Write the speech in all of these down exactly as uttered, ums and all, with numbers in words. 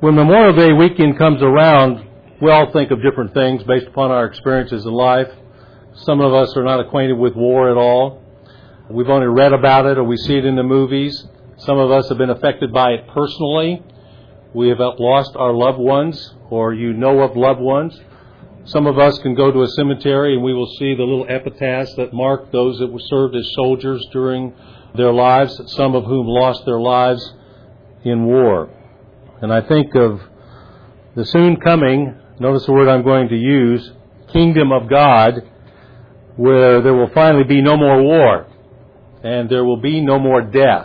When Memorial Day weekend comes around, we all think of different things based upon our experiences in life. Some of us are not acquainted with war at all. We've only read about it or we see it in the movies. Some of us have been affected by it personally. We have lost our loved ones, or you know of loved ones. Some of us can go to a cemetery and we will see the little epitaphs that mark those that were served as soldiers during their lives, some of whom lost their lives in war. And I think of the soon coming, notice the word I'm going to use, kingdom of God, where there will finally be no more war, and there will be no more death.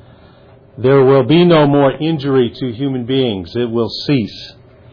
There will be no more injury to human beings. It will cease.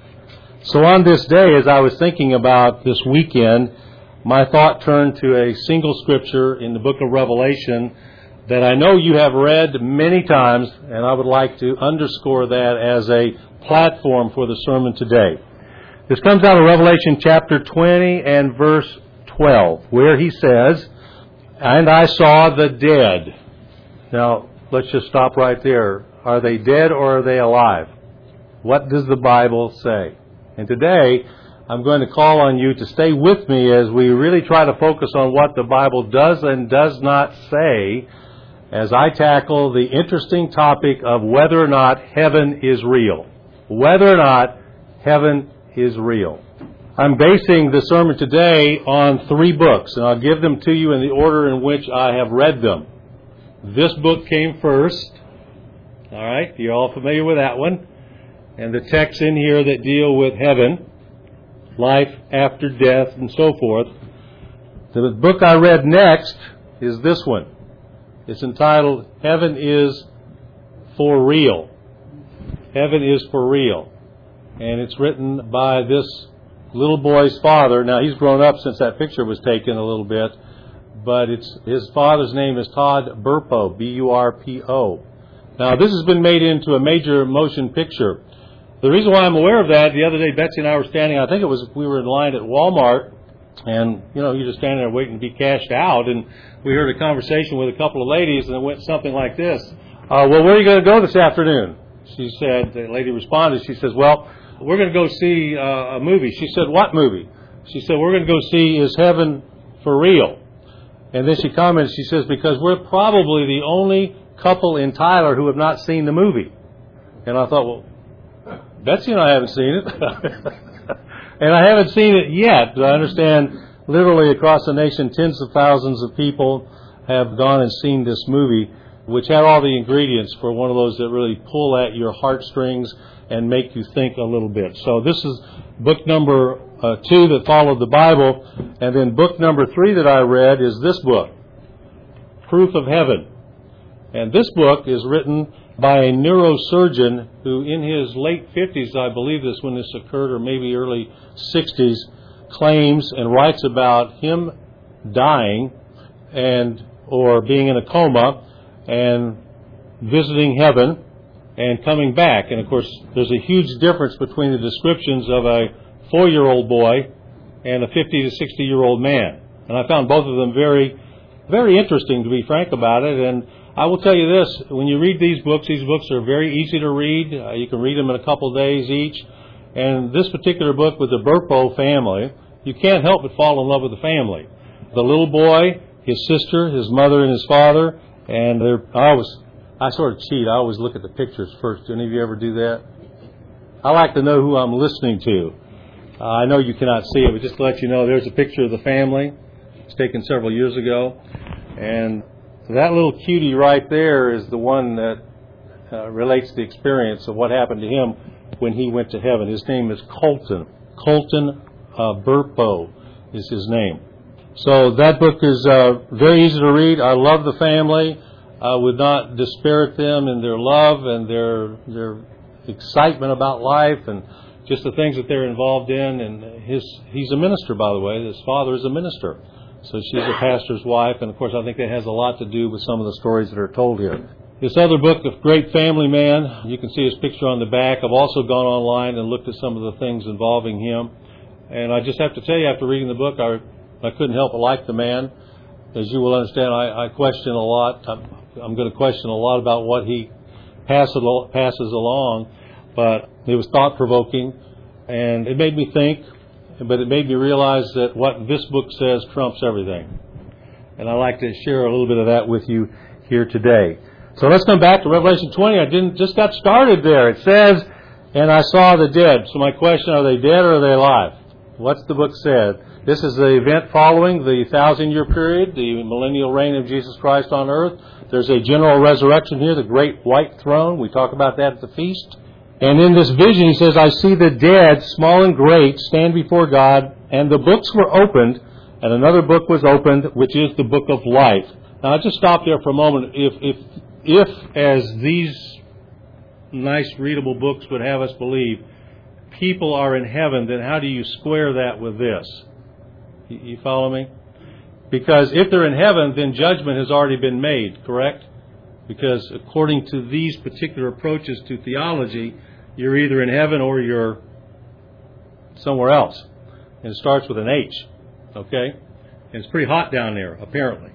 So on this day, as I was thinking about this weekend, my thought turned to a single scripture in the book of Revelation that I know you have read many times, and I would like to underscore that as a platform for the sermon today. This comes out of Revelation chapter twenty and verse twelve, where he says, "And I saw the dead." Now, let's just stop right there. Are they dead or are they alive? What does the Bible say? And today, I'm going to call on you to stay with me as we really try to focus on what the Bible does and does not say, as I tackle the interesting topic of whether or not heaven is real. Whether or not heaven is real. I'm basing the sermon today on three books, and I'll give them to you in the order in which I have read them. This book came first. All right, you're all familiar with that one. And the texts in here that deal with heaven, life after death, and so forth. The book I read next is this one. It's entitled, Heaven is for Real. Heaven is for real. And it's written by this little boy's father. Now, he's grown up since that picture was taken a little bit. But it's his father's name is Todd Burpo, B U R P O. Now, this has been made into a major motion picture. The reason why I'm aware of that, the other day Betsy and I were standing, I think it was, we were in line at Walmart, and, you know, you're just standing there waiting to be cashed out, and we heard a conversation with a couple of ladies, and it went something like this. Uh, well, where are you going to go this afternoon? She said, the lady responded, she says, well, we're going to go see uh, a movie. She said, what movie? She said, we're going to go see Is Heaven for Real? And then she commented, she says, because we're probably the only couple in Tyler who have not seen the movie. And I thought, well, Betsy and I haven't seen it. And I haven't seen it yet. I understand literally across the nation, tens of thousands of people have gone and seen this movie, which had all the ingredients for one of those that really pull at your heartstrings and make you think a little bit. So this is book number uh, two that followed the Bible. And then book number three that I read is this book, Proof of Heaven. And this book is written by a neurosurgeon who in his late fifties, I believe this when this occurred, or maybe early sixties, claims and writes about him dying and or being in a coma and visiting heaven and coming back. And of course, there's a huge difference between the descriptions of a four-year-old boy and a fifty to sixty-year-old man. And I found both of them very, very interesting, to be frank about it. And I will tell you this, when you read these books, these books are very easy to read. Uh, you can read them in a couple of days each. And this particular book with the Burpo family, you can't help but fall in love with the family. The little boy, his sister, his mother and his father, and they're, I always, I sort of cheat. I always look at the pictures first. Do any of you ever do that? I like to know who I'm listening to. Uh, I know you cannot see it, but just to let you know, there's a picture of the family. It's taken several years ago. And that little cutie right there is the one that uh, relates the experience of what happened to him when he went to heaven. His name is Colton. Colton uh, Burpo is his name. So that book is uh, very easy to read. I love the family. I would not disparage them in their love and their their excitement about life and just the things that they're involved in. And his he's a minister, by the way. His father is a minister. So she's a pastor's wife, and of course I think that has a lot to do with some of the stories that are told here. This other book, The Great Family Man, you can see his picture on the back. I've also gone online and looked at some of the things involving him. And I just have to tell you, after reading the book, I, I couldn't help but like the man. As you will understand, I, I question a lot. I'm, I'm going to question a lot about what he passes, passes along. but it was thought-provoking, and it made me think, but it made me realize that what this book says trumps everything. And I'd like to share a little bit of that with you here today. So let's come back to Revelation twenty. I didn't just got started there. It says, and I saw the dead. So my question, are they dead or are they alive? What's the book said? This is the event following the thousand-year period, the millennial reign of Jesus Christ on earth. There's a general resurrection here, the great white throne. We talk about that at the feast. And in this vision, he says, I see the dead, small and great, stand before God, and the books were opened, and another book was opened, which is the book of life. Now, I'll just stop there for a moment. If, if, if, as these nice readable books would have us believe, people are in heaven, then how do you square that with this? You, you follow me? Because if they're in heaven, then judgment has already been made, correct? Because according to these particular approaches to theology, you're either in heaven or you're somewhere else. And it starts with an H, okay? And it's pretty hot down there, apparently.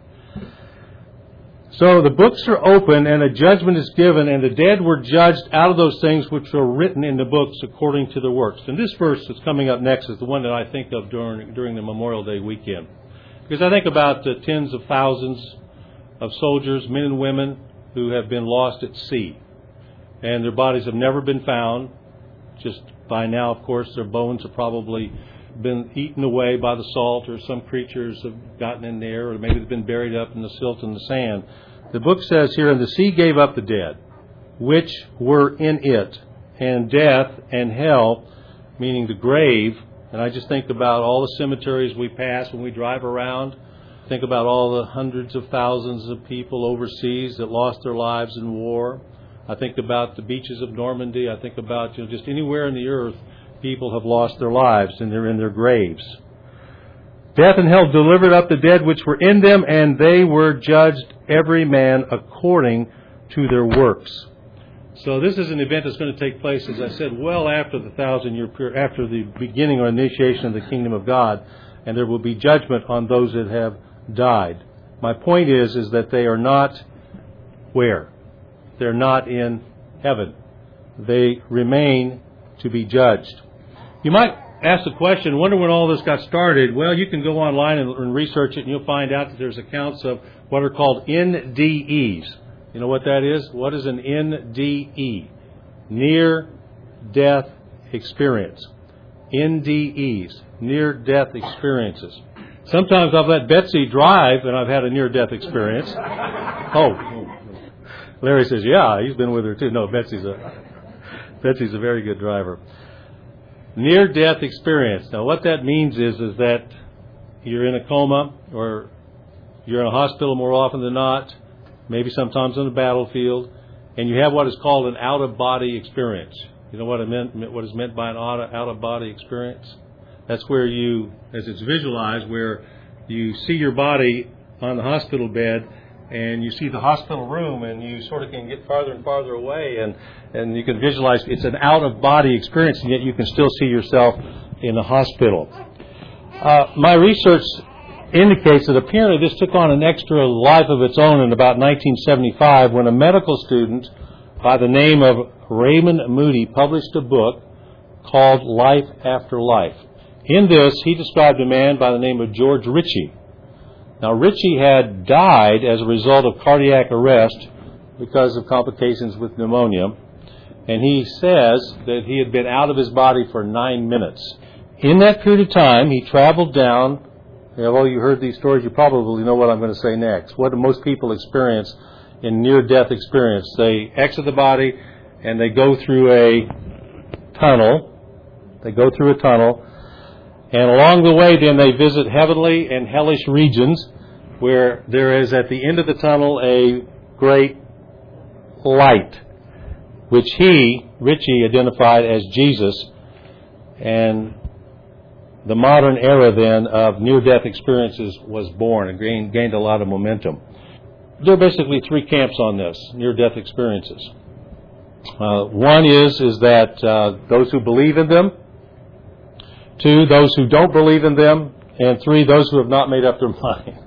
So the books are open and a judgment is given, and the dead were judged out of those things which were written in the books according to their works. And this verse that's coming up next is the one that I think of during, during the Memorial Day weekend. Because I think about the tens of thousands of soldiers, men and women, who have been lost at sea. And their bodies have never been found. Just by now, of course, their bones have probably been eaten away by the salt, or some creatures have gotten in there, or maybe they've been buried up in the silt and the sand. The book says here, and the sea gave up the dead, which were in it, and death and hell, meaning the grave. And I just think about all the cemeteries we pass when we drive around. Think about all the hundreds of thousands of people overseas that lost their lives in war. I think about the beaches of Normandy. I think about, you know, just anywhere in the earth, people have lost their lives and they're in their graves. Death and hell delivered up the dead which were in them, and they were judged every man according to their works. So this is an event that's going to take place, as I said, well after the thousand-year period, after the beginning or initiation of the kingdom of God, and there will be judgment on those that have died. My point is, is that they are not where? They're not in heaven. They remain to be judged. You might ask the question, wonder when all this got started. Well, you can go online and, and research it, and you'll find out that there's accounts of what are called N D Es. You know what that is? What is an N D E? Near-death experience. N D Es, near-death experiences. Sometimes I've let Betsy drive, and I've had a near-death experience. Oh, Larry says, yeah, he's been with her too. No, Betsy's a Betsy's a very good driver. Near-death experience. Now, what that means is, is that you're in a coma, or you're in a hospital more often than not, maybe sometimes on a battlefield, and you have what is called an out-of-body experience. You know what I meant? What is meant by an out-of-body experience? That's where you, as it's visualized, where you see your body on the hospital bed, and you see the hospital room, and you sort of can get farther and farther away, and, and you can visualize it's an out-of-body experience, and yet you can still see yourself in the hospital. Uh, my research indicates that apparently this took on an extra life of its own in about nineteen seventy-five when a medical student by the name of Raymond Moody published a book called Life After Life. In this, he described a man by the name of George Ritchie. Now, Ritchie had died as a result of cardiac arrest because of complications with pneumonia, and he says that he had been out of his body for nine minutes. In that period of time, he traveled down. Well, you heard these stories, you probably know what I'm going to say next. What do most people experience in near-death experience? They exit the body and they go through a tunnel. They go through a tunnel. And along the way, then, they visit heavenly and hellish regions where there is, at the end of the tunnel, a great light, which he, Ritchie, identified as Jesus. And the modern era, then, of near-death experiences was born and gained, gained a lot of momentum. There are basically three camps on this, near-death experiences. Uh, one is, is that uh, those who believe in them. Two, those who don't believe in them. And three, those who have not made up their mind.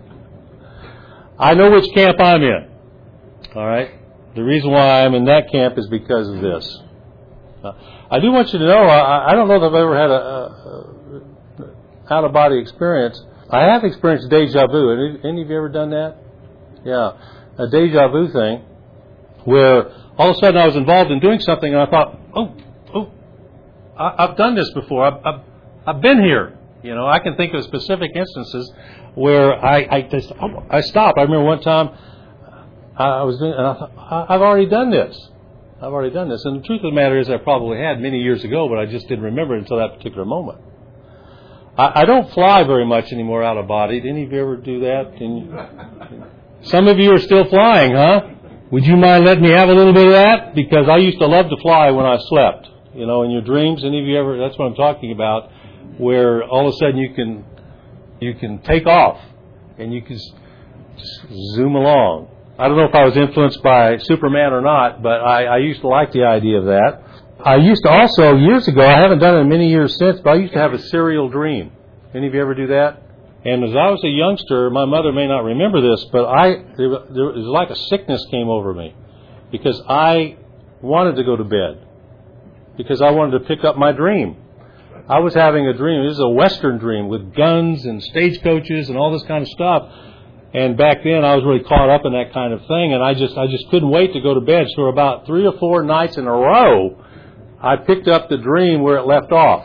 I know which camp I'm in. All right? The reason why I'm in that camp is because of this. Uh, I do want you to know, I, I don't know that I've ever had a, a, a out-of-body experience. I have experienced deja vu. Any, any of you ever done that? Yeah, a deja vu thing where all of a sudden I was involved in doing something and I thought, oh, oh, I, I've done this before. I've, I've, I've been here. You know, I can think of specific instances where I I, just, I stopped. I remember one time I was doing, and I thought, I've already done this. I've already done this. And the truth of the matter is I probably had many years ago, but I just didn't remember it until that particular moment. I, I don't fly very much anymore out of body. Did any of you ever do that? Can you, some of you are still flying, huh? Would you mind letting me have a little bit of that? Because I used to love to fly when I slept. You know, in your dreams, any of you ever, that's what I'm talking about, where all of a sudden you can you can take off and you can just zoom along. I don't know if I was influenced by Superman or not, but I, I used to like the idea of that. I used to also, years ago, I haven't done it in many years since, but I used to have a serial dream. Any of you ever do that? And as I was a youngster, my mother may not remember this, but I there, there was like a sickness came over me because I wanted to go to bed because I wanted to pick up my dream. I was having a dream. This is a Western dream with guns and stagecoaches and all this kind of stuff. And back then, I was really caught up in that kind of thing, and I just I just couldn't wait to go to bed. So about three or four nights in a row, I picked up the dream where it left off.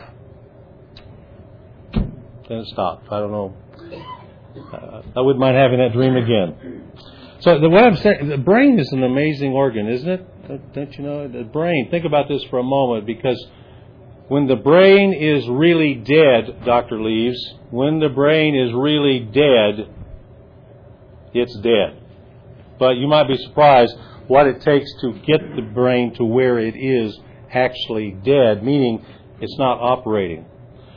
Then it stopped. I don't know. I wouldn't mind having that dream again. So the, what I'm saying, the brain is an amazing organ, isn't it? Don't you know? The brain. Think about this for a moment, because when the brain is really dead, Doctor Leaves, when the brain is really dead, it's dead. But you might be surprised what it takes to get the brain to where it is actually dead, meaning it's not operating.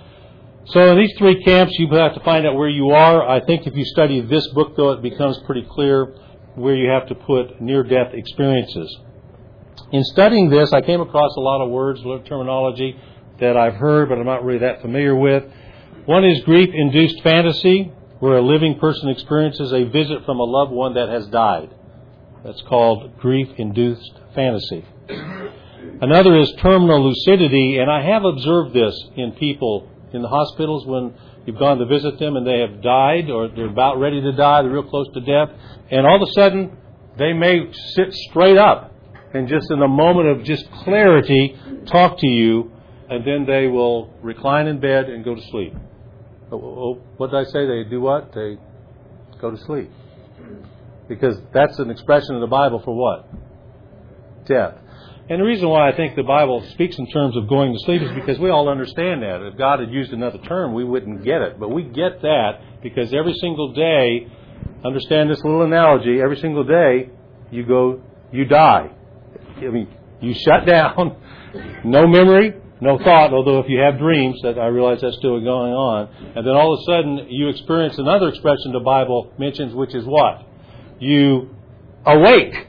So in these three camps, you have to find out where you are. I think if you study this book, though, it becomes pretty clear where you have to put near-death experiences. In studying this, I came across a lot of words, a lot of terminology that I've heard, but I'm not really that familiar with. One is grief-induced fantasy, where a living person experiences a visit from a loved one that has died. That's called grief-induced fantasy. Another is terminal lucidity, and I have observed this in people in the hospitals when you've gone to visit them and they have died or they're about ready to die, they're real close to death, and all of a sudden they may sit straight up and just in a moment of just clarity talk to you, and then they will recline in bed and go to sleep. What did I say? They do what? They go to sleep. Because that's an expression in the Bible for what? Death. And the reason why I think the Bible speaks in terms of going to sleep is because we all understand that. If God had used another term, we wouldn't get it. But we get that because every single day, understand this little analogy, every single day you go, you die. I mean, you shut down, no memory, no thought, although if you have dreams, that I realize that's still going on. And then all of a sudden you experience another expression the Bible mentions, which is what? You awake.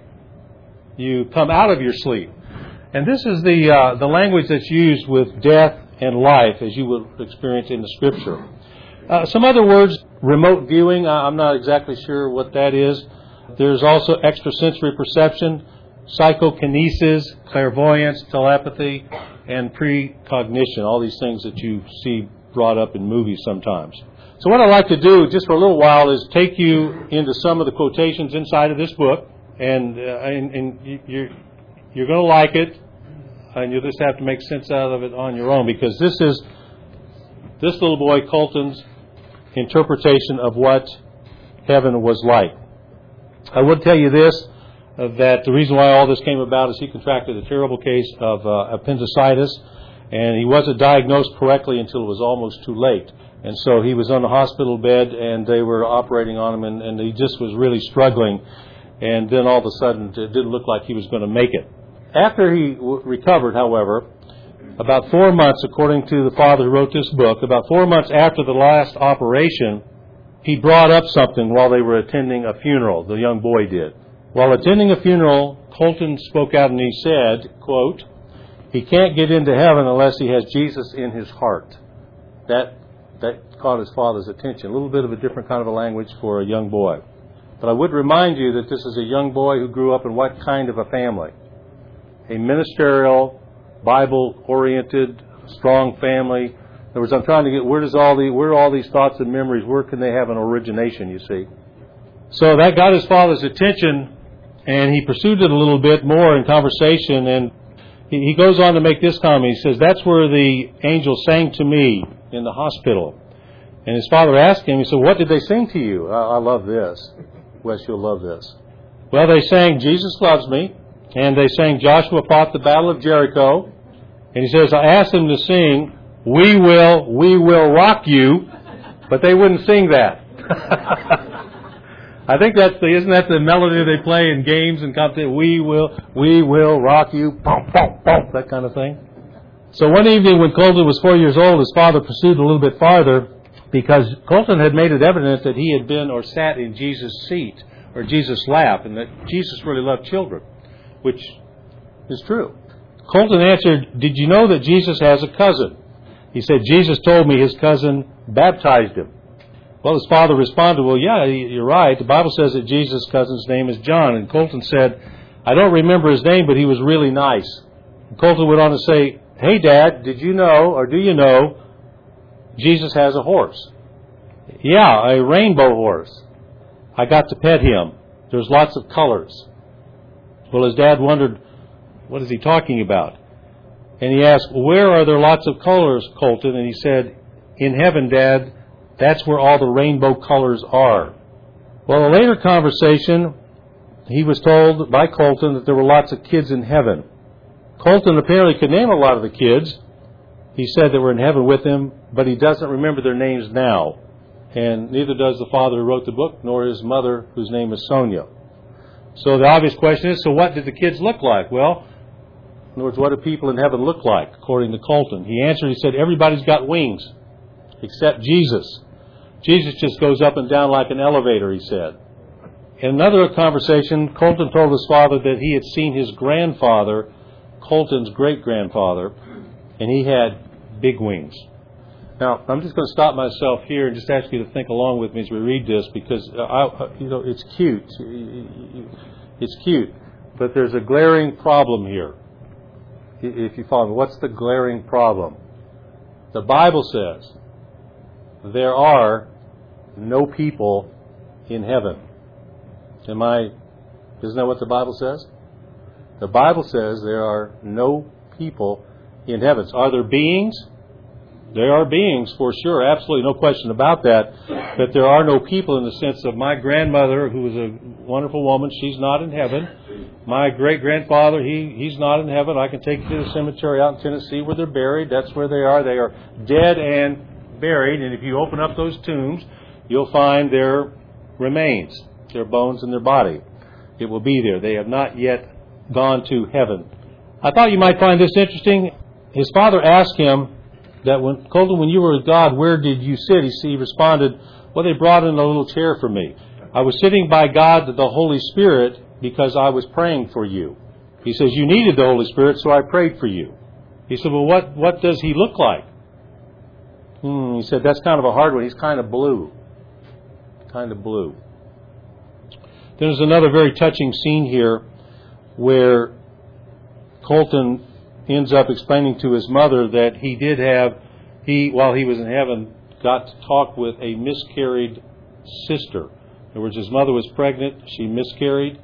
You come out of your sleep. And this is the uh, the language that's used with death and life, as you would experience in the Scripture. Uh, some other words, remote viewing, I'm not exactly sure what that is. There's also extrasensory perception, psychokinesis, clairvoyance, telepathy, and precognition, all these things that you see brought up in movies sometimes. So what I'd like to do, just for a little while, is take you into some of the quotations inside of this book, and uh, and, and you're, you're going to like it, and you'll just have to make sense out of it on your own, because this is this little boy, Colton's, interpretation of what heaven was like. I would tell you this, uh, that the reason why all this came about is he contracted a terrible case of uh, appendicitis, and he wasn't diagnosed correctly until it was almost too late. And so he was on the hospital bed, and they were operating on him, and, and he just was really struggling. And then all of a sudden, it didn't look like he was going to make it. After he w- recovered, however, about four months, according to the father who wrote this book, about four months after the last operation, he brought up something while they were attending a funeral. The young boy did. While attending a funeral, Colton spoke out and he said, quote, "He can't get into heaven unless he has Jesus in his heart." That that caught his father's attention. A little bit of a different kind of a language for a young boy. But I would remind you that this is a young boy who grew up in what kind of a family? A ministerial Bible-oriented, strong family. In other words, I'm trying to get, where does all the, where are all these thoughts and memories, where can they have an origination, you see? So that got his father's attention, and he pursued it a little bit more in conversation, and he, he goes on to make this comment. He says, that's where the angel sang to me in the hospital. And his father asked him, he said, what did they sing to you? I, I love this. Wes, you'll love this. Well, they sang, Jesus Loves Me, and they sang, Joshua Fought the Battle of Jericho. And he says, I asked them to sing, We Will, We Will Rock You, but they wouldn't sing that. I think that's the, isn't that the melody they play in games and competition? We will, we will rock you, bump, bump, bump, that kind of thing. So one evening when Colton was four years old, his father pursued a little bit farther because Colton had made it evident that he had been or sat in Jesus' seat or Jesus' lap, and that Jesus really loved children, which is true. Colton answered, did you know that Jesus has a cousin? He said, Jesus told me his cousin baptized him. Well, his father responded, well, yeah, you're right. The Bible says that Jesus' cousin's name is John. And Colton said, I don't remember his name, but he was really nice. And Colton went on to say, hey, Dad, did you know, or do you know, Jesus has a horse? Yeah, a rainbow horse. I got to pet him. There's lots of colors. Well, his dad wondered, what is he talking about? And he asked, where are there lots of colors, Colton? And he said, in heaven, Dad, that's where all the rainbow colors are. Well, in a later conversation, he was told by Colton that there were lots of kids in heaven. Colton apparently could name a lot of the kids. He said they were in heaven with him, but he doesn't remember their names now. And neither does the father who wrote the book, nor his mother, whose name is Sonia. So the obvious question is, so what did the kids look like? Well, in other words, what do people in heaven look like, according to Colton? He answered, he said, everybody's got wings, except Jesus. Jesus just goes up and down like an elevator, he said. In another conversation, Colton told his father that he had seen his grandfather, Colton's great-grandfather, and he had big wings. Now, I'm just going to stop myself here and just ask you to think along with me as we read this, because I, you know, it's cute. It's cute, but there's a glaring problem here. If you follow me, what's the glaring problem? The Bible says there are no people in heaven. Am I? Isn't that what the Bible says? The Bible says there are no people in heaven. Are there beings? There are beings, for sure, absolutely, no question about that. But there are no people in the sense of my grandmother, who was a wonderful woman, she's not in heaven. My great-grandfather, he, he's not in heaven. I can take you to the cemetery out in Tennessee where they're buried. That's where they are. They are dead and buried. And if you open up those tombs, you'll find their remains, their bones and their body. It will be there. They have not yet gone to heaven. I thought you might find this interesting. His father asked him, that when, Colton, when you were with God, where did you sit? He, he responded, well, they brought in a little chair for me. I was sitting by God, the Holy Spirit, because I was praying for you. He says, you needed the Holy Spirit, so I prayed for you. He said, well, what, what does he look like? Hmm, he said, that's kind of a hard one. He's kind of blue. Kind of blue. There's another very touching scene here where Colton ends up explaining to his mother that he did have, he, while he was in heaven, got to talk with a miscarried sister. In other words, his mother was pregnant, she miscarried,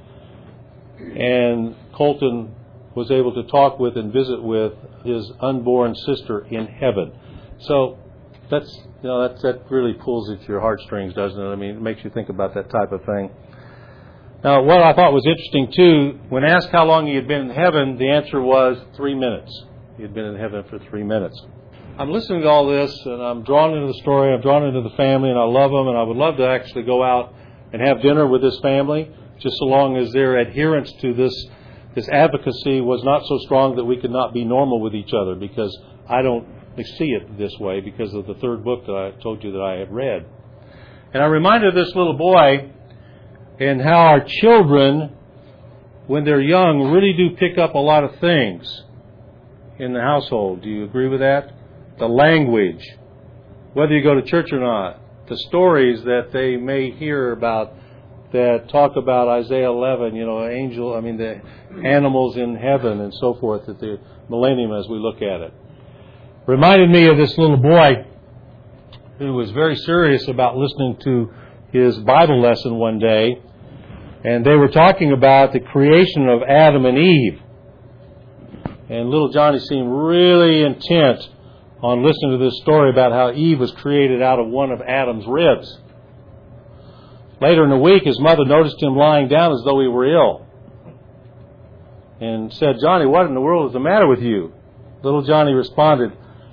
and Colton was able to talk with and visit with his unborn sister in heaven. So that's, you know, that, that really pulls at your heartstrings, doesn't it? I mean, it makes you think about that type of thing. Now, what I thought was interesting, too, when asked how long he had been in heaven, the answer was three minutes. He had been in heaven for three minutes. I'm listening to all this, and I'm drawn into the story, I'm drawn into the family, and I love them, and I would love to actually go out and have dinner with this family, just so long as their adherence to this, this advocacy was not so strong that we could not be normal with each other, because I don't see it this way because of the third book that I told you that I had read. And I'm reminded of this little boy, and how our children, when they're young, really do pick up a lot of things in the household. Do you agree with that? The language, whether you go to church or not, the stories that they may hear about that talk about Isaiah eleven, you know, angel, I mean, the animals in heaven and so forth at the millennium as we look at it. Reminded me of this little boy who was very serious about listening to his Bible lesson one day, and they were talking about the creation of Adam and Eve. And little Johnny seemed really intent on listening to this story about how Eve was created out of one of Adam's ribs. Later in the week, his mother noticed him lying down as though he were ill and said, "Johnny, what in the world is the matter with you?" Little Johnny responded,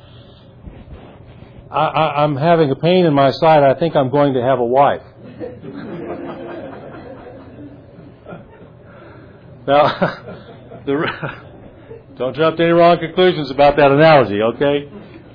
I, I, I'm having a pain in my side. I think I'm going to have a wife. Now, the, don't jump to any wrong conclusions about that analogy, okay?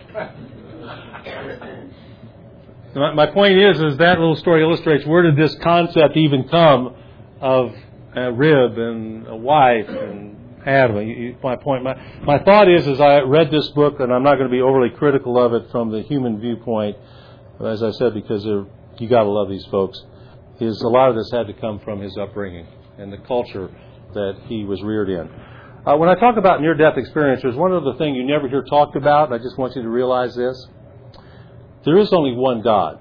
My, my point is, is that little story illustrates where did this concept even come of a rib and a wife and Adam. You, you, my point, my, my thought is, as I read this book, and I'm not going to be overly critical of it from the human viewpoint, as I said, because you got to love these folks, is a lot of this had to come from his upbringing and the culture that he was reared in. Uh, when I talk about near-death experience, there's one other thing you never hear talked about, and I just want you to realize this. There is only one God.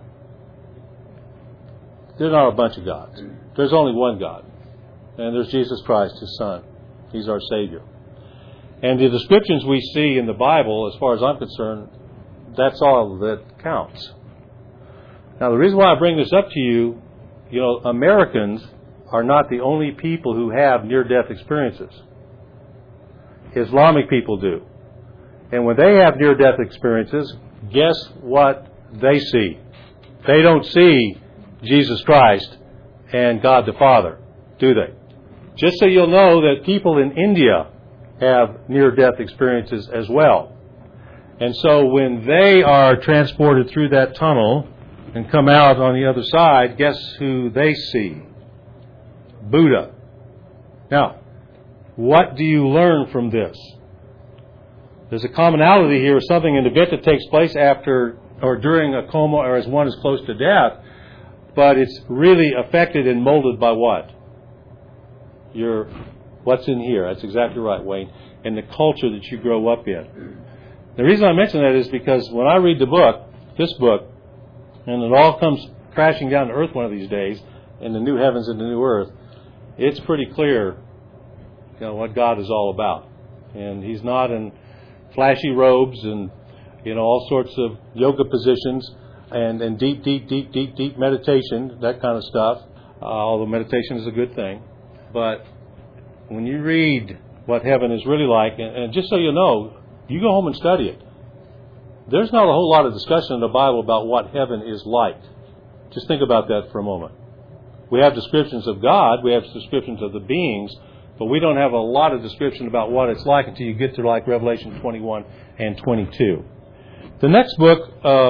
There's not a bunch of gods. There's only one God. And there's Jesus Christ, His Son. He's our Savior. And the descriptions we see in the Bible, as far as I'm concerned, that's all that counts. Now, the reason why I bring this up to you, you know, Americans are not the only people who have near-death experiences. Islamic people do. And when they have near-death experiences, guess what they see? They don't see Jesus Christ and God the Father, do they? Just so you'll know that people in India have near-death experiences as well. And so when they are transported through that tunnel and come out on the other side, guess who they see? Buddha. Now, what do you learn from this? There's a commonality here of something, an event that takes place after or during a coma or as one is close to death, but it's really affected and molded by what? Your, what's in here. That's exactly right, Wayne. And the culture that you grow up in. The reason I mention that is because when I read the book, this book, and it all comes crashing down to earth one of these days, in the new heavens and the new earth, it's pretty clear, you know, what God is all about. And He's not in flashy robes and, you know, all sorts of yoga positions and, and deep, deep, deep, deep, deep meditation, that kind of stuff. Uh, although meditation is a good thing. But when you read what heaven is really like, and, and just so you know, you go home and study it. There's not a whole lot of discussion in the Bible about what heaven is like. Just think about that for a moment. We have descriptions of God, we have descriptions of the beings, but we don't have a lot of description about what it's like until you get to like Revelation twenty-one and twenty-two. The next book, uh,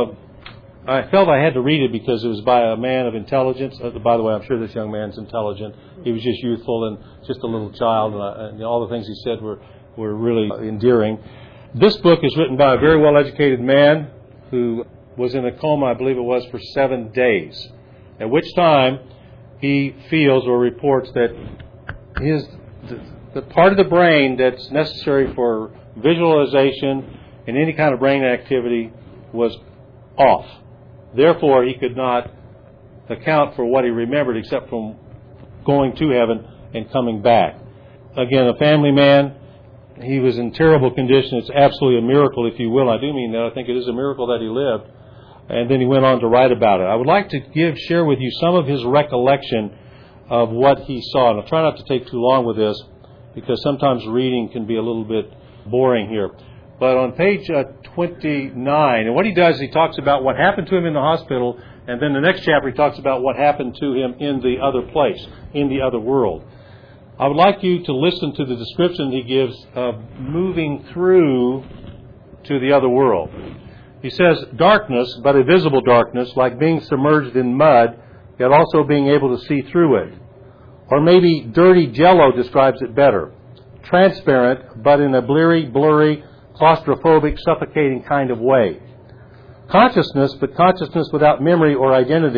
I felt I had to read it because it was by a man of intelligence. Uh, by the way, I'm sure this young man's intelligent. He was just youthful and just a little child, and, uh, and all the things he said were, were really endearing. This book is written by a very well-educated man who was in a coma, I believe it was, for seven days, at which time he feels or reports that his the, the part of the brain that's necessary for visualization and any kind of brain activity was off. Therefore, he could not account for what he remembered except from going to heaven and coming back. Again, a family man. He was in terrible condition. It's absolutely a miracle, if you will. I do mean that. I think it is a miracle that he lived. And then he went on to write about it. I would like to give, share with you some of his recollection of what he saw. And I'll try not to take too long with this because sometimes reading can be a little bit boring here. But on page uh, twenty-nine, and what he does is he talks about what happened to him in the hospital, and then the next chapter he talks about what happened to him in the other place, in the other world. I would like you to listen to the description he gives of moving through to the other world. He says, darkness, but a visible darkness, like being submerged in mud, yet also being able to see through it. Or maybe dirty jello describes it better. Transparent, but in a bleary, blurry, claustrophobic, suffocating kind of way. Consciousness, but consciousness without memory or identity,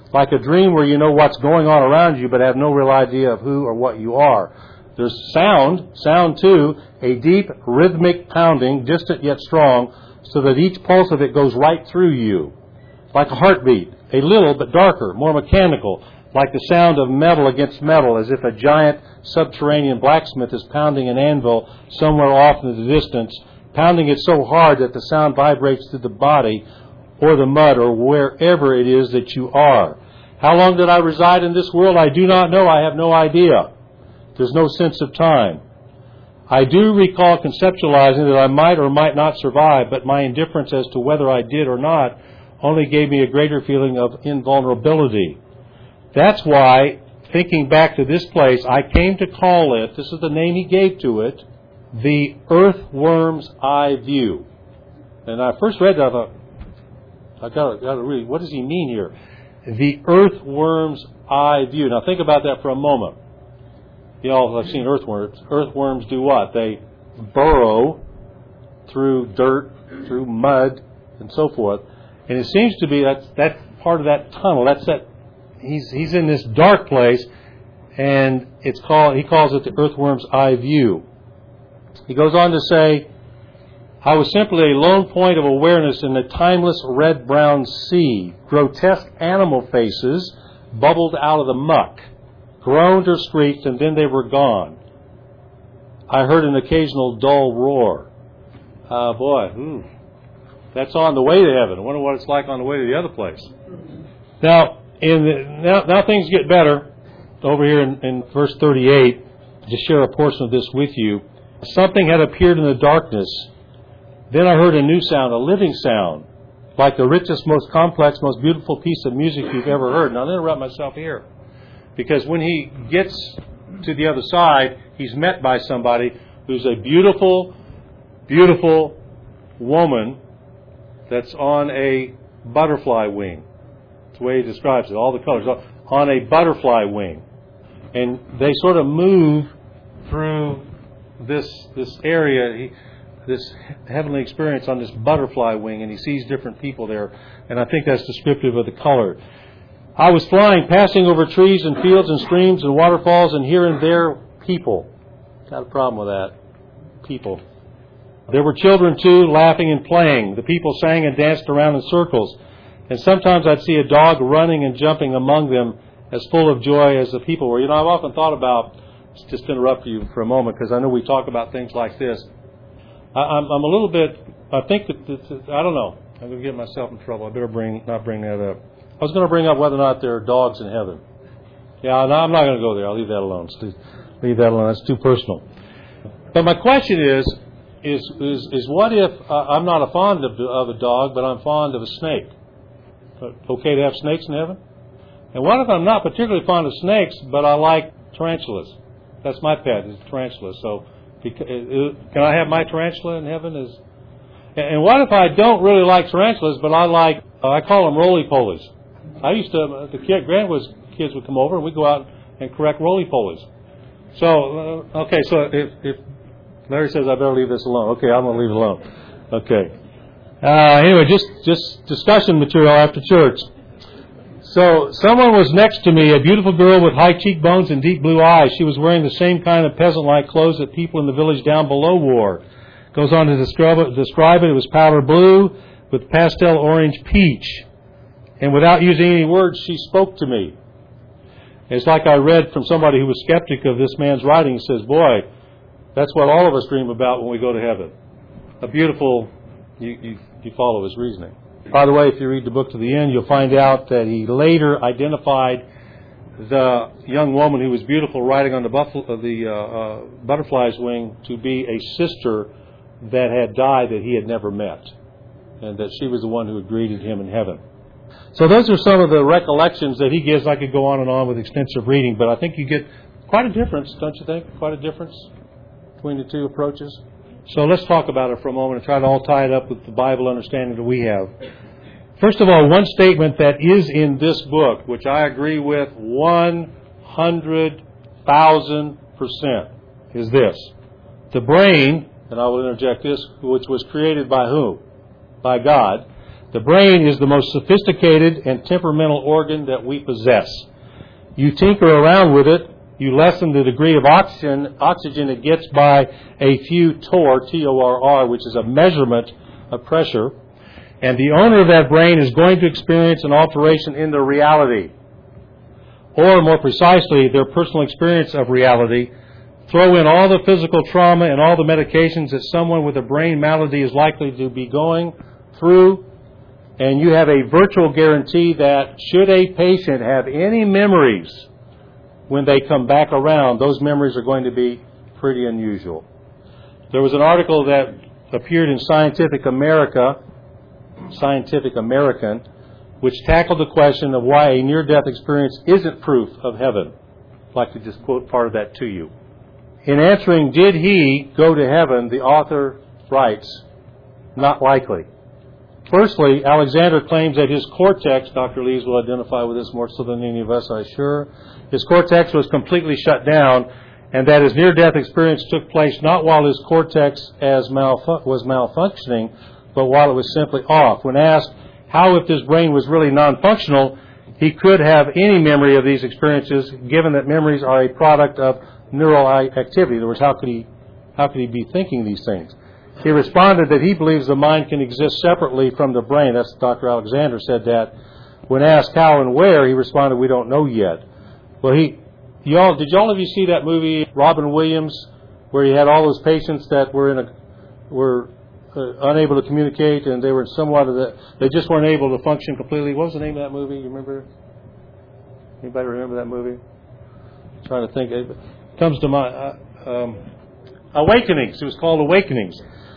Like a dream where you know what's going on around you but have no real idea of who or what you are. There's sound, sound too, a deep rhythmic pounding, distant yet strong, so that each pulse of it goes right through you. Like a heartbeat, a little but darker, more mechanical, like the sound of metal against metal, as if a giant subterranean blacksmith is pounding an anvil somewhere off in the distance, pounding it so hard that the sound vibrates through the body or the mud or wherever it is that you are. How long did I reside in this world? I do not know. I have no idea. There's no sense of time. I do recall conceptualizing that I might or might not survive, but my indifference as to whether I did or not only gave me a greater feeling of invulnerability. That's why, thinking back to this place, I came to call it, this is the name he gave to it, the Earthworm's Eye View. And I first read that, I thought, I got to, got to read, what does he mean here? The Earthworm's Eye View. Now think about that for a moment. You all have seen earthworms. Earthworms do what? They burrow through dirt, through mud, and so forth. And it seems to be that's that part of that tunnel. That's that. He's he's in this dark place, and it's called. He calls it the Earthworm's Eye View. He goes on to say, I was simply a lone point of awareness in the timeless red-brown sea. Grotesque animal faces bubbled out of the muck, groaned or screeched, and then they were gone. I heard an occasional dull roar. Ah, uh, boy, ooh, that's on the way to heaven. I wonder what it's like on the way to the other place. Now, in the, now, now things get better. Over here in, in verse thirty-eight, to share a portion of this with you. Something had appeared in the darkness. Then I heard a new sound, a living sound, like the richest, most complex, most beautiful piece of music you've ever heard. Now, I'll interrupt myself here. Because when he gets to the other side, he's met by somebody who's a beautiful, beautiful woman that's on a butterfly wing. That's the way he describes it, all the colors. On a butterfly wing. And they sort of move through this this area, he, this heavenly experience on this butterfly wing, and he sees different people there. And I think that's descriptive of the color. I was flying, passing over trees and fields and streams and waterfalls, and here and there, people. Got a problem with that. People. There were children, too, laughing and playing. The people sang and danced around in circles. And sometimes I'd see a dog running and jumping among them as full of joy as the people were. You know, I've often thought about, just to interrupt you for a moment, because I know we talk about things like this. I, I'm, I'm a little bit, I think that, that, I don't know. I'm going to get myself in trouble. I better bring not bring that up. I was going to bring up whether or not there are dogs in heaven. Yeah, no, I'm not going to go there. I'll leave that alone. Leave that alone. That's too personal. But my question is, is, is, is what if uh, I'm not a fond of, of a dog, but I'm fond of a snake? Okay to have snakes in heaven? And what if I'm not particularly fond of snakes, but I like tarantulas? That's my pet, is tarantula. So can I have my tarantula in heaven? Is And what if I don't really like tarantulas, but I like, uh, I call them roly-polies. I used to, the kid, Grant was, kids would come over and we'd go out and correct roly-polies. So, uh, okay, so if, if Larry says I better leave this alone, okay, I'm going to leave it alone. Okay. Uh, anyway, just, just discussion material after church. So, someone was next to me, a beautiful girl with high cheekbones and deep blue eyes. She was wearing the same kind of peasant-like clothes that people in the village down below wore. Goes on to describe it, describe it. It was powder blue with pastel orange peach. And without using any words, she spoke to me. It's like I read from somebody who was skeptic of this man's writing. He says, boy, that's what all of us dream about when we go to heaven. A beautiful, you, you, you follow his reasoning. By the way, if you read the book to the end, you'll find out that he later identified the young woman who was beautiful riding on the, buffalo, the uh, uh, butterfly's wing to be a sister that had died that he had never met, and that she was the one who had greeted him in heaven. So those are some of the recollections that he gives. I could go on and on with extensive reading, but I think you get quite a difference, don't you think? Quite a difference between the two approaches. So let's talk about it for a moment and try to all tie it up with the Bible understanding that we have. First of all, one statement that is in this book, which I agree with one hundred thousand percent, is this. The brain, and I will interject this, which was created by whom? By God. The brain is the most sophisticated and temperamental organ that we possess. You tinker around with it, you lessen the degree of oxygen, oxygen it gets by a few torr, T O R R, which is a measurement of pressure, and the owner of that brain is going to experience an alteration in their reality, or more precisely, their personal experience of reality. Throw in all the physical trauma and all the medications that someone with a brain malady is likely to be going through, and you have a virtual guarantee that should a patient have any memories when they come back around, those memories are going to be pretty unusual. There was an article that appeared in Scientific America, Scientific American, which tackled the question of why a near-death experience isn't proof of heaven. I'd like to just quote part of that to you. In answering, did he go to heaven, the author writes, not likely. Firstly, Alexander claims that his cortex, Doctor Lees will identify with this more so than any of us, I'm sure, his cortex was completely shut down, and that his near-death experience took place not while his cortex as malfu- was malfunctioning, but while it was simply off. When asked how, if his brain was really non-functional, he could have any memory of these experiences, given that memories are a product of neural activity. In other words, how could he, how could he be thinking these things? He responded that he believes the mind can exist separately from the brain. That's Doctor Alexander said that. When asked how and where, he responded, we don't know yet. Well, he, y'all, did y'all of you see that movie, Robin Williams, where he had all those patients that were in a, were uh, unable to communicate, and they were somewhat of the, they just weren't able to function completely. What was the name of that movie? You remember? Anybody remember that movie? I'm trying to think. It comes to my uh, um, Awakenings. It was called Awakenings.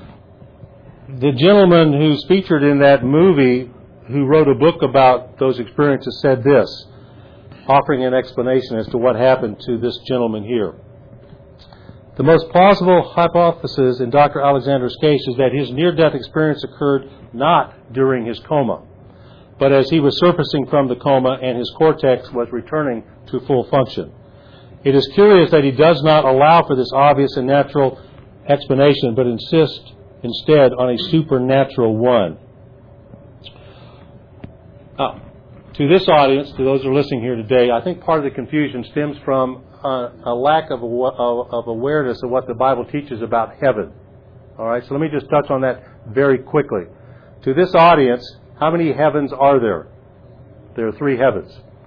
The gentleman who's featured in that movie, who wrote a book about those experiences, said this, offering an explanation as to what happened to this gentleman here. The most plausible hypothesis in Doctor Alexander's case is that his near-death experience occurred not during his coma, but as he was surfacing from the coma and his cortex was returning to full function. It is curious that he does not allow for this obvious and natural explanation, but insists instead on a supernatural one. Uh, to this audience, to those who are listening here today, I think part of the confusion stems from uh, a lack of, of awareness of what the Bible teaches about heaven. All right, so let me just touch on that very quickly. To this audience, how many heavens are there? There are three heavens.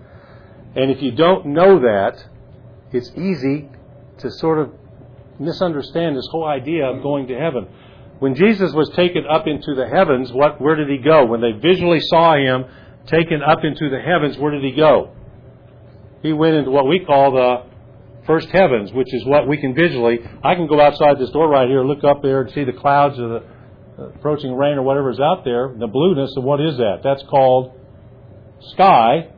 And if you don't know that, it's easy to sort of misunderstand this whole idea of going to heaven. When Jesus was taken up into the heavens, what? Where did he go? When they visually saw him taken up into the heavens, where did he go? He went into what we call the first heavens, which is what we can visually. I can go outside this door right here, look up there and see the clouds or the approaching rain or whatever is out there, the blueness, and what is that? That's called sky.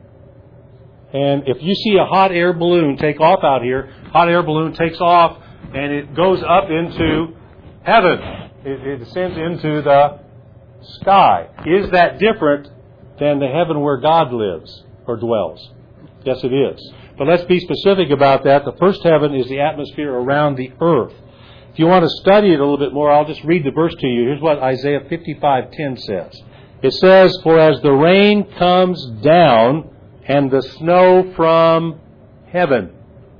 And if you see a hot air balloon take off out here, hot air balloon takes off and it goes up into heaven. It, it descends into the sky. Is that different than the heaven where God lives or dwells? Yes, it is. But let's be specific about that. The first heaven is the atmosphere around the earth. If you want to study it a little bit more, I'll just read the verse to you. Here's what Isaiah fifty-five ten says. It says, "For as the rain comes down and the snow from heaven."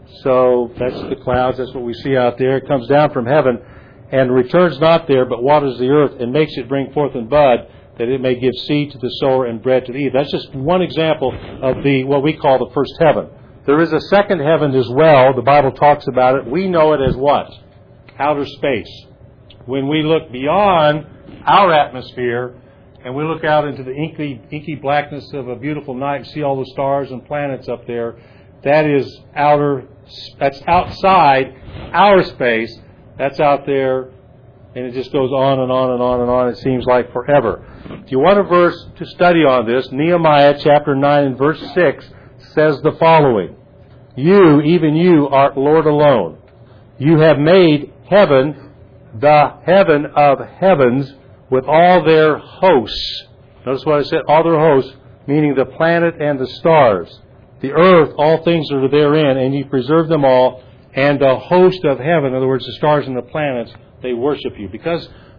So that's the clouds. That's what we see out there. It comes down from heaven and returns not there, but waters the earth and makes it bring forth and bud, that it may give seed to the sower and bread to the eater. That's just one example of the what we call the first heaven. There is a second heaven as well. The Bible talks about it. We know it as what? Outer space. When we look beyond our atmosphere and we look out into the inky, inky blackness of a beautiful night and see all the stars and planets up there, that is outer. That's outside our space. That's out there, and it just goes on and on and on and on. It seems like forever. If you want a verse to study on this, Nehemiah chapter nine and verse six says the following. "You, even you, art Lord alone. You have made heaven, the heaven of heavens, with all their hosts." Notice what I said, all their hosts, meaning the planet and the stars. "The earth, all things that are therein, and you preserve them all, and the host of heaven," in other words, the stars and the planets, "they worship you." Because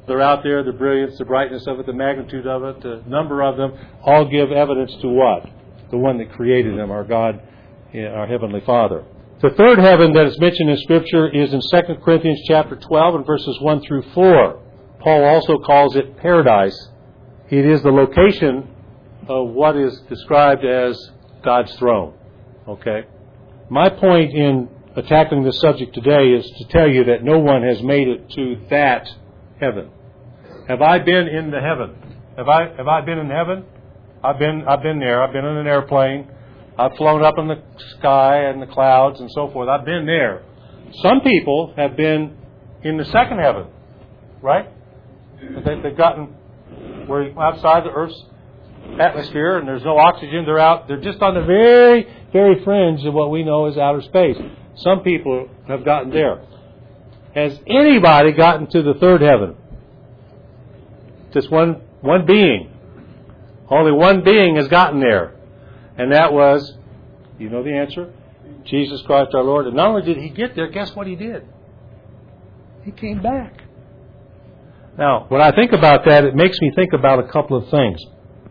they're out there, the brilliance, the brightness of it, the magnitude of it, the number of them, all give evidence to what? The one that created them, our God, our Heavenly Father. The third heaven that is mentioned in Scripture is in Second Corinthians chapter twelve and verses one through four. Paul also calls it paradise. It is the location of what is described as God's throne. Okay? My point in attacking this subject today is to tell you that no one has made it to that heaven. Have I been in the heaven? Have I have I been in heaven? I've been I've been there. I've been in an airplane. I've flown up in the sky and the clouds and so forth. I've been there. Some people have been in the second heaven, right? They, they've gotten where outside the Earth's atmosphere and there's no oxygen. They're out. They're just on the very, very fringe of what we know as outer space. Some people have gotten there. Has anybody gotten to the third heaven? Just one one being. Only one being has gotten there. And that was, you know the answer, Jesus Christ our Lord. And not only did He get there, guess what He did? He came back. Now, when I think about that, it makes me think about a couple of things.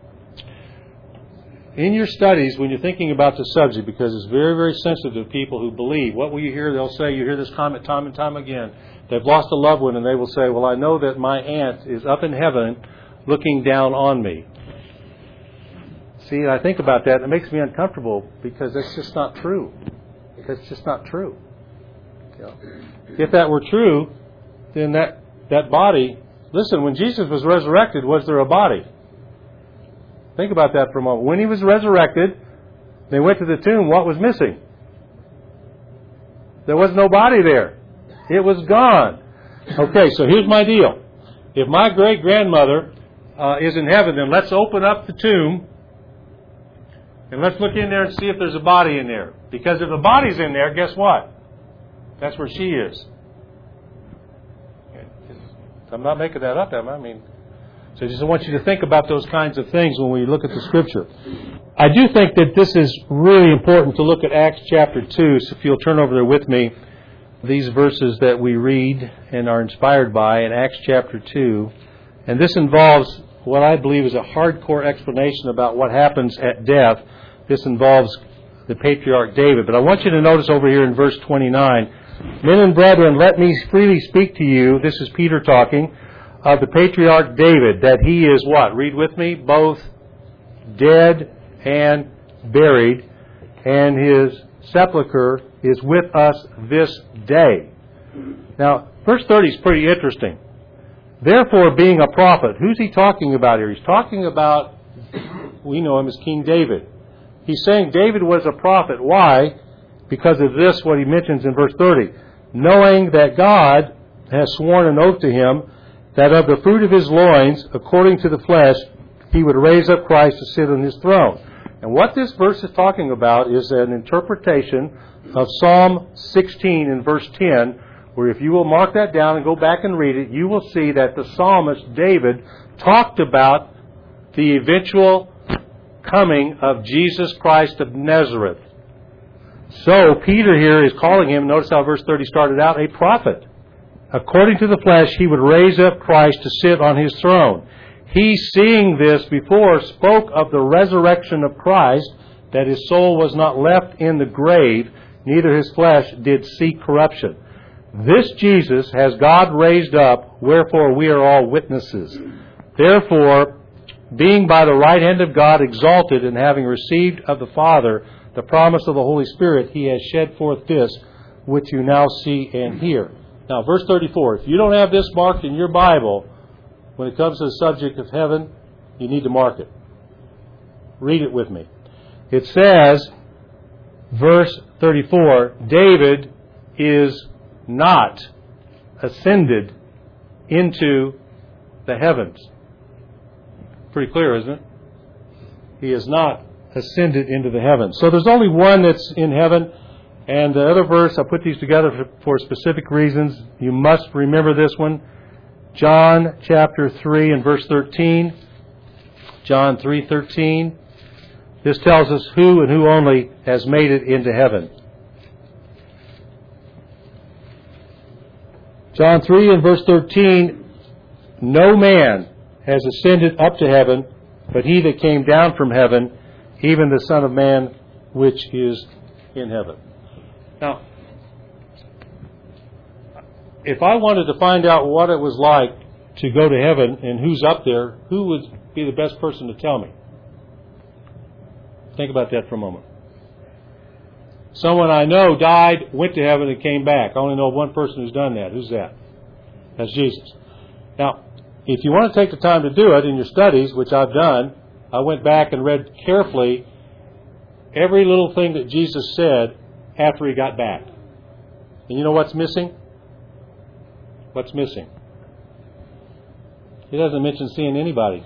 In your studies, when you're thinking about the subject, because it's very, very sensitive to people who believe, what will you hear? They'll say, you hear this comment time and time again. They've lost a loved one and they will say, well, I know that my aunt is up in heaven looking down on me. See, I think about that and it makes me uncomfortable because that's just not true. That's just not true. You know, if that were true, then that, that body, listen, when Jesus was resurrected, was there a body? Think about that for a moment. When He was resurrected, they went to the tomb. What was missing? There was no body there. It was gone. Okay, so here's my deal. If my great-grandmother uh, is in heaven, then let's open up the tomb and let's look in there and see if there's a body in there. Because if the body's in there, guess what? That's where she is. I'm not making that up, am I? I mean... So I just want you to think about those kinds of things when we look at the Scripture. I do think that this is really important to look at Acts chapter two. So if you'll turn over there with me, these verses that we read and are inspired by in Acts chapter two. And this involves what I believe is a hardcore explanation about what happens at death. This involves the patriarch David. But I want you to notice over here in verse twenty-nine, men and brethren, let me freely speak to you. This is Peter talking. Of the patriarch David, that he is what? Read with me. Both dead and buried, and his sepulcher is with us this day. Now, verse thirty is pretty interesting. Therefore, being a prophet, who's he talking about here? He's talking about, we know him as King David. He's saying David was a prophet. Why? Because of this, what he mentions in verse thirty. Knowing that God has sworn an oath to him, that of the fruit of his loins, according to the flesh, he would raise up Christ to sit on his throne. And what this verse is talking about is an interpretation of Psalm sixteen in verse ten, where if you will mark that down and go back and read it, you will see that the psalmist David talked about the eventual coming of Jesus Christ of Nazareth. So Peter here is calling him, notice how verse thirty started out, a prophet. According to the flesh, he would raise up Christ to sit on his throne. He, seeing this before, spoke of the resurrection of Christ, that his soul was not left in the grave, neither his flesh did see corruption. This Jesus has God raised up, wherefore we are all witnesses. Therefore, being by the right hand of God exalted, and having received of the Father the promise of the Holy Spirit, he has shed forth this, which you now see and hear. Now, verse thirty-four, if you don't have this marked in your Bible, when it comes to the subject of heaven, you need to mark it. Read it with me. It says, verse thirty-four, David is not ascended into the heavens. Pretty clear, isn't it? He is not ascended into the heavens. So there's only one that's in heaven. And the other verse, I put these together for, for specific reasons. You must remember this one. John chapter three and verse thirteen. John three thirteen. This tells us who and who only has made it into heaven. John three and verse thirteen no man has ascended up to heaven, but he that came down from heaven, even the Son of Man, which is in heaven. Now, if I wanted to find out what it was like to go to heaven and who's up there, who would be the best person to tell me? Think about that for a moment. Someone I know died, went to heaven, and came back. I only know one person who's done that. Who's that? That's Jesus. Now, if you want to take the time to do it in your studies, which I've done, I went back and read carefully every little thing that Jesus said after he got back. And you know what's missing? What's missing? He doesn't mention seeing anybody.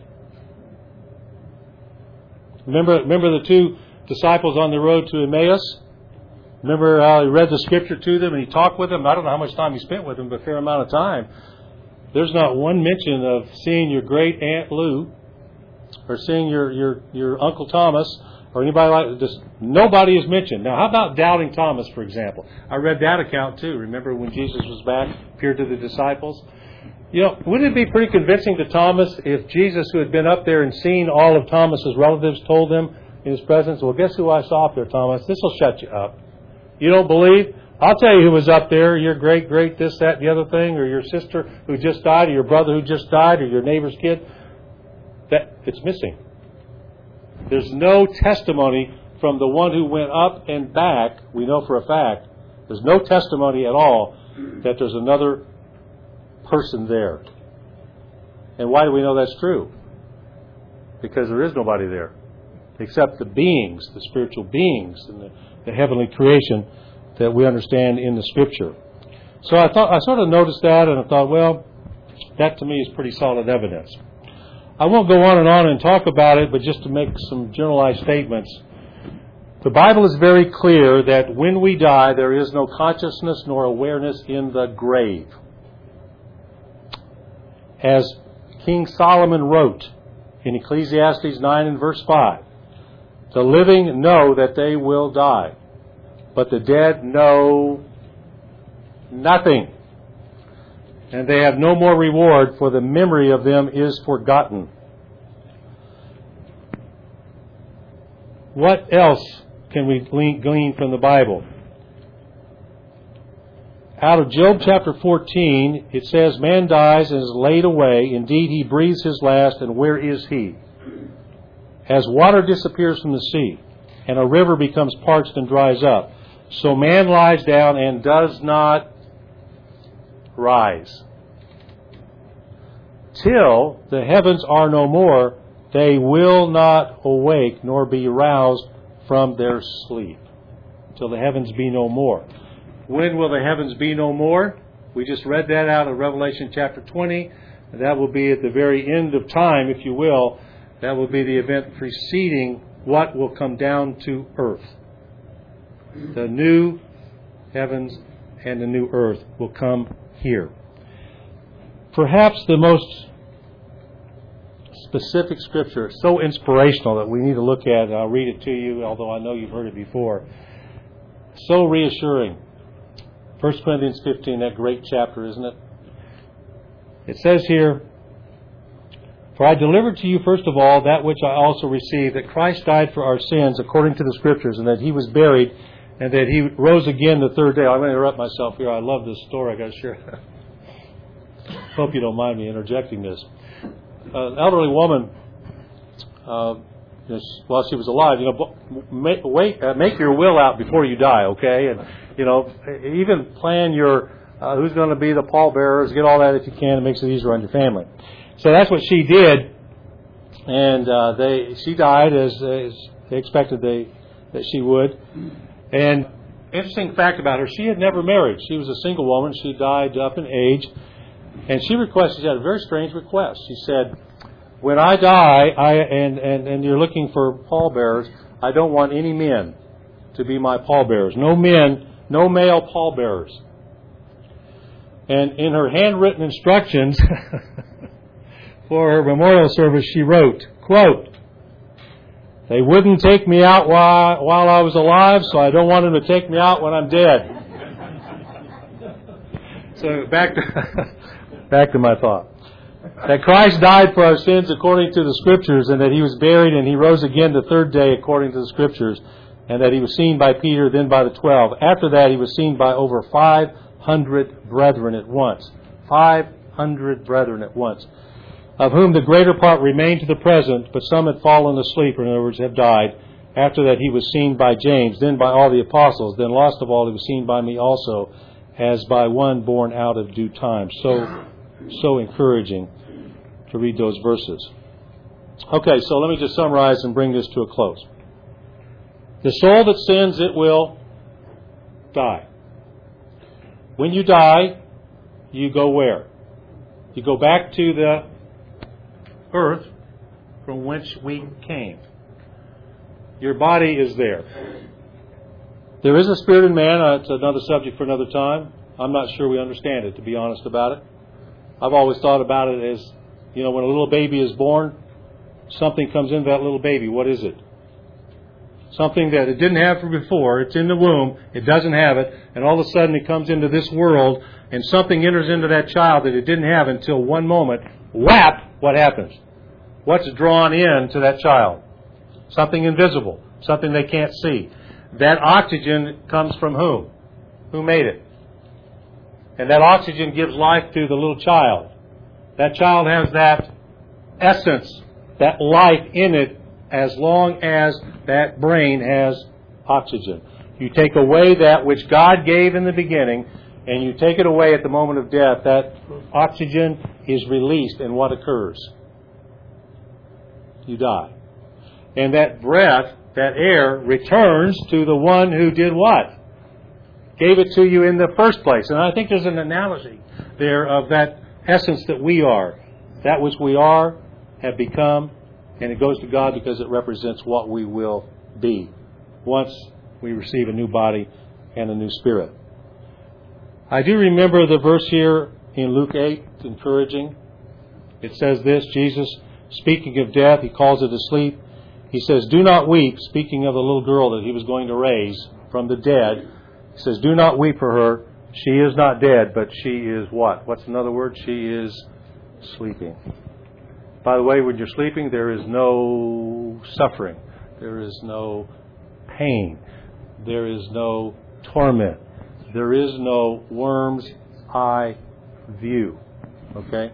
Remember, remember the two disciples on the road to Emmaus? Remember how he read the scripture to them and he talked with them? I don't know how much time he spent with them, but a fair amount of time. There's not one mention of seeing your great Aunt Lou or seeing your, your, your Uncle Thomas or anybody like that. Just nobody is mentioned. Now, how about doubting Thomas, for example? I read that account too. Remember when Jesus was back, appeared to the disciples? You know, wouldn't it be pretty convincing to Thomas if Jesus, who had been up there and seen all of Thomas's relatives, told him in his presence, well, guess who I saw up there, Thomas? This will shut you up. You don't believe? I'll tell you who was up there. Your great, great, this, that, the other thing, or your sister who just died, or your brother who just died, or your neighbor's kid. That it's missing. There's no testimony from the one who went up and back. We know for a fact there's no testimony at all that there's another person there. And why do we know that's true? Because there is nobody there except the beings, the spiritual beings, and the, the heavenly creation that we understand in the Scripture. So I thought I sort of noticed that, and I thought, well, that to me is pretty solid evidence. I won't go on and on and talk about it, but just to make some generalized statements. The Bible is very clear that when we die, there is no consciousness nor awareness in the grave. As King Solomon wrote in Ecclesiastes nine and verse five, the living know that they will die, but the dead know nothing. And they have no more reward, for the memory of them is forgotten. What else can we glean from the Bible? Out of Job chapter fourteen, it says, man dies and is laid away. Indeed, he breathes his last, and where is he? As water disappears from the sea, and a river becomes parched and dries up, so man lies down and does not rise. Till the heavens are no more, they will not awake nor be roused from their sleep. Till the heavens be no more. When will the heavens be no more? We just read that out of Revelation chapter twenty. And that will be at the very end of time, if you will. That will be the event preceding what will come down to earth. The new heavens and the new earth will come here. Perhaps the most specific scripture, so inspirational that we need to look at, and I'll read it to you, although I know you've heard it before. So reassuring. First Corinthians fifteen, that great chapter, isn't it? It says here, for I delivered to you first of all that which I also received, that Christ died for our sins according to the Scriptures, and that He was buried, and that He rose again the third day. I'm going to interrupt myself here. I love this story. I got to share. Hope you don't mind me interjecting this. Uh, an elderly woman, uh, while she was alive, you know, make, wait, uh, make your will out before you die, okay? And you know, even plan your uh, who's going to be the pallbearers. Get all that if you can. It makes it easier on your family. So that's what she did, and uh, they she died as, as they expected they that she would. And interesting fact about her: she had never married. She was a single woman. She died up in age, and she requested. She had a very strange request. She said, "When I die, I and and, and you're looking for pallbearers. I don't want any men to be my pallbearers. No men, no male pallbearers." And in her handwritten instructions for her memorial service, she wrote, quote, "They wouldn't take me out while, while I was alive, so I don't want them to take me out when I'm dead." So back to back to my thought. That Christ died for our sins according to the Scriptures, and that He was buried and He rose again the third day according to the Scriptures, and that He was seen by Peter, then by the twelve. After that, He was seen by over five hundred brethren at once. Five hundred brethren at once, of whom the greater part remain to the present, but some had fallen asleep, or in other words, have died. After that, He was seen by James, then by all the apostles. Then last of all, He was seen by me also, as by one born out of due time. So, so encouraging to read those verses. Okay, so let me just summarize and bring this to a close. The soul that sins, it will die. When you die, you go where? You go back to the earth from which we came. Your body is there. There is a spirit in man. Uh, it's another subject for another time. I'm not sure we understand it, to be honest about it. I've always thought about it as, you know, when a little baby is born, something comes into that little baby. What is it? Something that it didn't have before. It's in the womb. It doesn't have it. And all of a sudden it comes into this world, and something enters into that child that it didn't have until one moment. Whap! What happens? What's drawn in to that child? Something invisible. Something they can't see. That oxygen comes from whom? Who made it? And that oxygen gives life to the little child. That child has that essence, that life in it, as long as that brain has oxygen. You take away that which God gave in the beginning, and you take it away at the moment of death, that oxygen is released, and what occurs? You die. And that breath, that air, returns to the one who did what? Gave it to you in the first place. And I think there's an analogy there of that essence that we are. That which we are, have become, and it goes to God because it represents what we will be once we receive a new body and a new spirit. I do remember the verse here in Luke eight, encouraging. It says this, Jesus, speaking of death, He calls it asleep. He says, do not weep, speaking of the little girl that He was going to raise from the dead. He says, do not weep for her. She is not dead, but she is what? What's another word? She is sleeping. By the way, when you're sleeping, there is no suffering. There is no pain. There is no torment. There is no worm's eye view. Okay?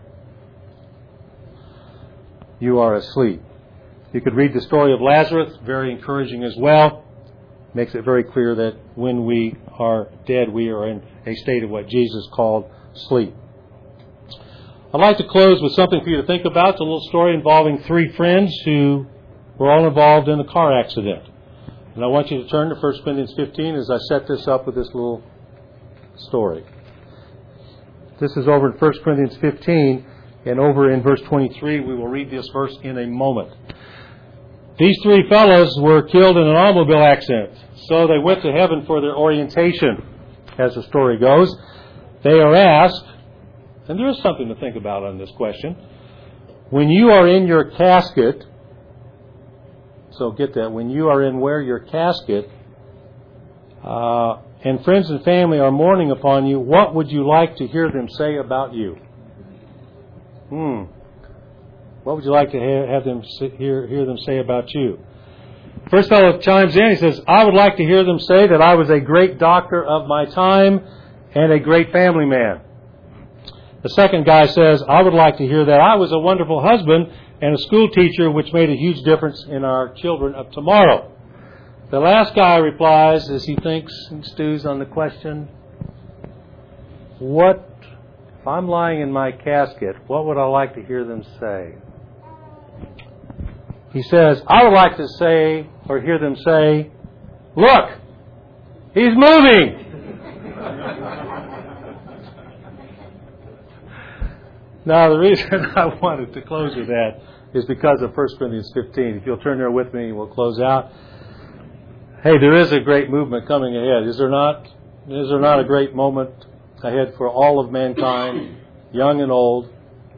You are asleep. You could read the story of Lazarus, very encouraging as well. Makes it very clear that when we are dead, we are in a state of what Jesus called sleep. I'd like to close with something for you to think about. It's a little story involving three friends who were all involved in a car accident. And I want you to turn to First Corinthians fifteen as I set this up with this little story. This is over in First Corinthians fifteen, and over in verse twenty-three, we will read this verse in a moment. These three fellows were killed in an automobile accident, so they went to heaven for their orientation, as the story goes. They are asked, and there is something to think about on this question, when you are in your casket, so get that, when you are in where your casket, uh, and friends and family are mourning upon you, what would you like to hear them say about you? Hmm. What would you like to have them hear, hear them say about you? First fellow chimes in. He says, I would like to hear them say that I was a great doctor of my time and a great family man. The second guy says, I would like to hear that I was a wonderful husband and a school teacher, which made a huge difference in our children of tomorrow. The last guy replies as he thinks and stews on the question, what, if I'm lying in my casket, what would I like to hear them say? He says, I would like to say, or hear them say, look, he's moving. Now, the reason I wanted to close with that is because of First Corinthians fifteen. If you'll turn there with me, we'll close out. Hey, there is a great movement coming ahead, is there not? Is there not a great moment ahead for all of mankind, young and old,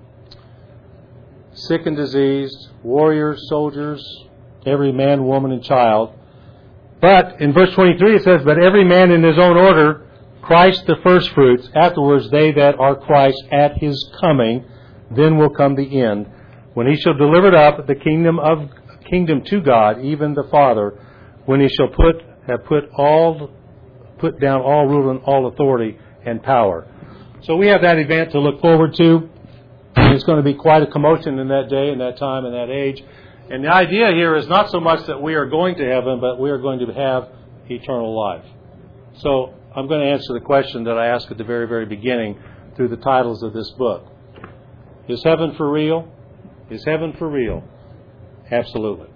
sick and diseased, warriors, soldiers, every man, woman, and child. But in verse twenty-three it says, but every man in his own order, Christ the firstfruits, afterwards they that are Christ at His coming. then will come the end, when he shall deliver it up, the kingdom of kingdom to God, even the Father, when he shall put have put all put down all rule and all authority and power. So we have that event to look forward to. It's going to be quite a commotion in that day, in that time, in that age. And the idea here is not so much that we are going to heaven, but we are going to have eternal life. So I'm going to answer the question that I asked at the very, very beginning through the titles of this book. Is heaven for real? Is heaven for real? Absolutely.